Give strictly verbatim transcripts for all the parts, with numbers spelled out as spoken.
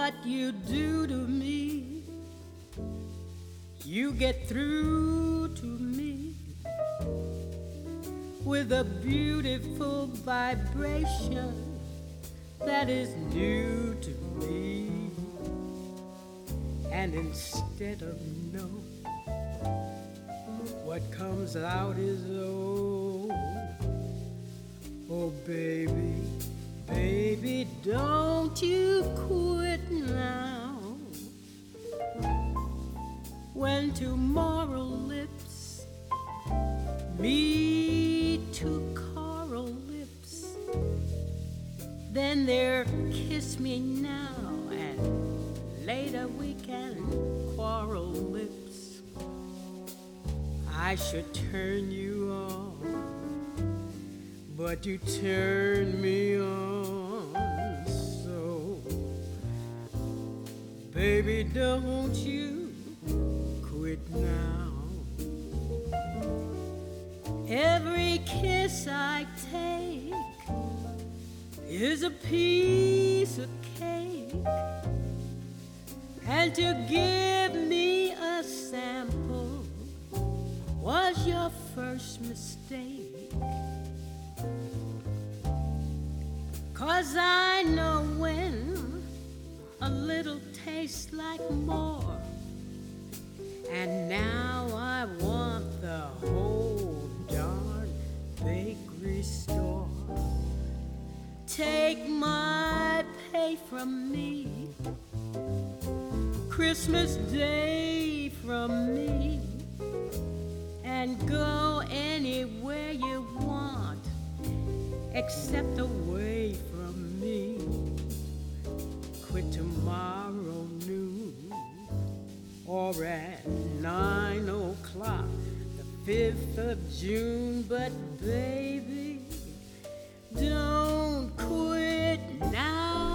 what you do to me. You get through to me with a beautiful vibration that is new to me. And instead of no, what comes out is oh. Oh baby, baby, don't you quit now. When tomorrow lips meet two coral lips, then they're kiss me now and later we can quarrel lips. I should turn you on, but you turn me on so. Baby, don't you quit now. Every kiss I take is a piece of cake, and to give me a sample was your first mistake. 'Cause I know when a little tastes like more, and now I want the whole darn bakery store. Take my pay from me, Christmas Day from me, and go anywhere you want except away from me. Quit tomorrow noon or at nine o'clock, the fifth of June. But baby, don't quit now.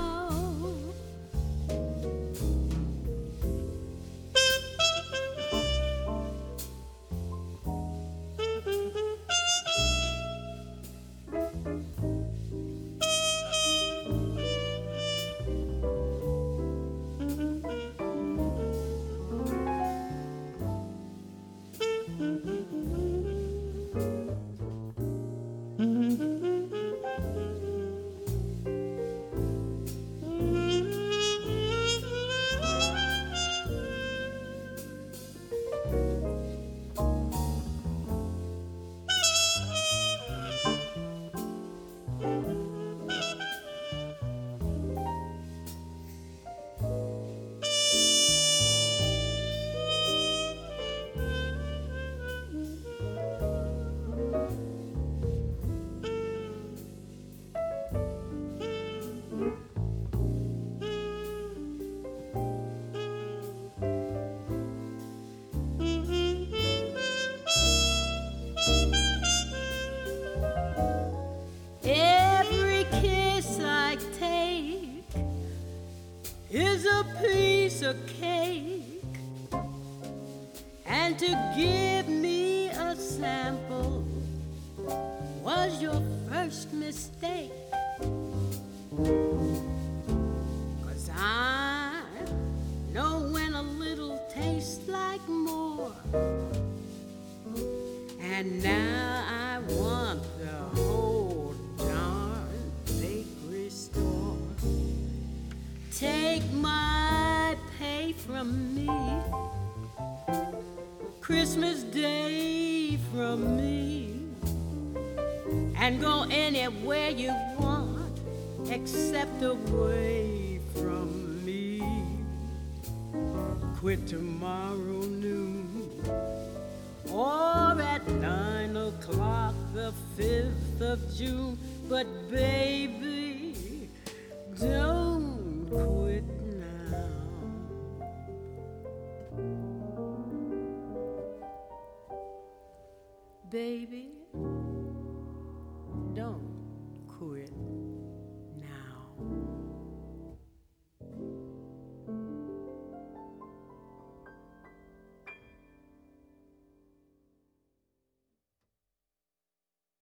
Is a piece of cake, and to give me a sample was your first mistake. 'Cause I know when a little tastes like more, and now I want the whole darn bakery store. Take my pay from me, Christmas Day from me, and go anywhere you want except away from me. Quit tomorrow noon or at nine o'clock, the fifth of June. But baby,